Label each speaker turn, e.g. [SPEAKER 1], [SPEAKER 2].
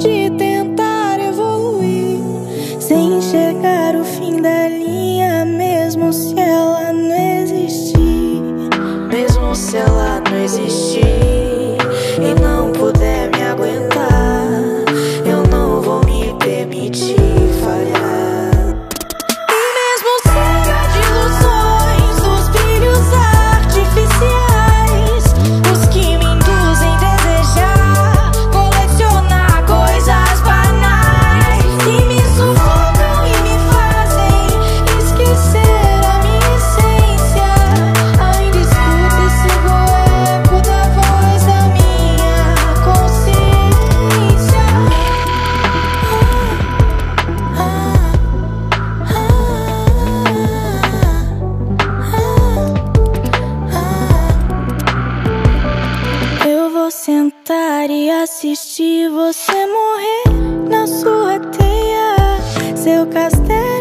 [SPEAKER 1] de tentar evoluir, sem enxergar o fim da linha, mesmo se ela não existir.
[SPEAKER 2] Mesmo se ela não existir e não puder me aguentar, eu não vou me permitir falhar.
[SPEAKER 1] E mesmo cega de ilusões, dos brilhos artificiais, os que me induzem a desejar colecionar coisas banais, que me sufocam e me fazem esquecer a minha essência. Ainda escuto esse eco da voz da minha consciência. Eu vou sentar e assistir você morrer na sua teia, seu castelo